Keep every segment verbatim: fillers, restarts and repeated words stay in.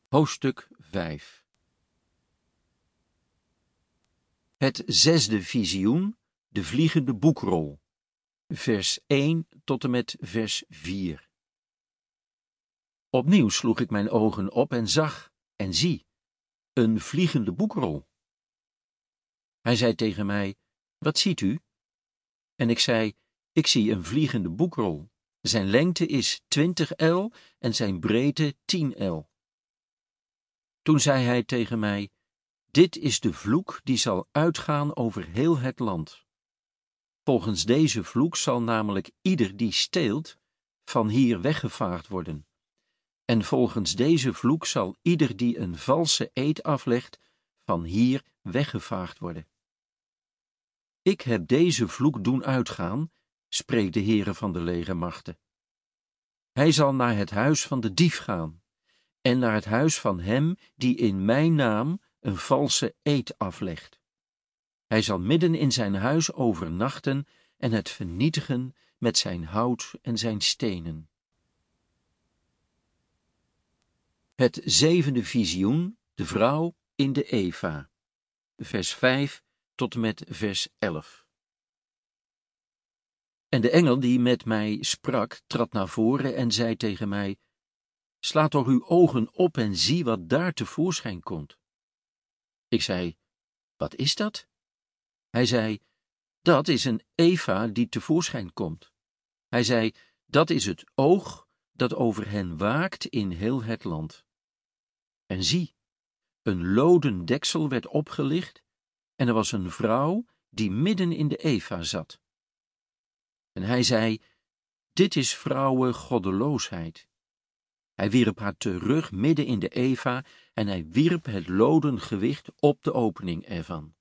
Hoofdstuk vijf. Het zesde visioen, de vliegende boekrol, vers één tot en met vers vier. Opnieuw sloeg ik mijn ogen op en zag, en zie, een vliegende boekrol. Hij zei tegen mij, wat ziet u? En ik zei, ik zie een vliegende boekrol. Zijn lengte is twintig el en zijn breedte tien el. Toen zei hij tegen mij, dit is de vloek die zal uitgaan over heel het land. Volgens deze vloek zal namelijk ieder die steelt, van hier weggevaagd worden. En volgens deze vloek zal ieder die een valse eed aflegt, van hier weggevaagd worden. Ik heb deze vloek doen uitgaan, spreekt de Heere van de legermachten. Hij zal naar het huis van de dief gaan, en naar het huis van hem die in mijn naam een valse eed aflegt. Hij zal midden in zijn huis overnachten en het vernietigen met zijn hout en zijn stenen. Het zevende visioen, de vrouw in de Eva, vers vijf tot en met vers elf. En de engel die met mij sprak, trad naar voren en zei tegen mij, sla toch uw ogen op en zie wat daar tevoorschijn komt. Ik zei, wat is dat? Hij zei, dat is een Eva die tevoorschijn komt. Hij zei, dat is het oog dat over hen waakt in heel het land. En zie, een loden deksel werd opgelicht, en er was een vrouw die midden in de Eva zat. En hij zei, dit is vrouwen goddeloosheid. Hij wierp haar terug midden in de Eva, en hij wierp het loden gewicht op de opening ervan.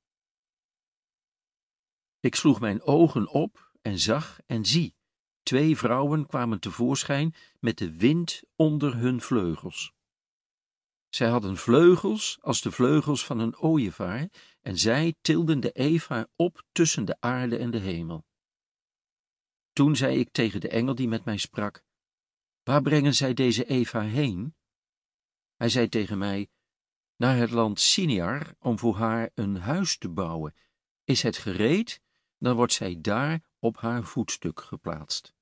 Ik sloeg mijn ogen op en zag en zie, twee vrouwen kwamen tevoorschijn met de wind onder hun vleugels. Zij hadden vleugels als de vleugels van een ooievaar, en zij tilden de Eva op tussen de aarde en de hemel. Toen zei ik tegen de engel die met mij sprak, waar brengen zij deze Eva heen? Hij zei tegen mij, naar het land Siniar, om voor haar een huis te bouwen. Is het gereed, dan wordt zij daar op haar voetstuk geplaatst.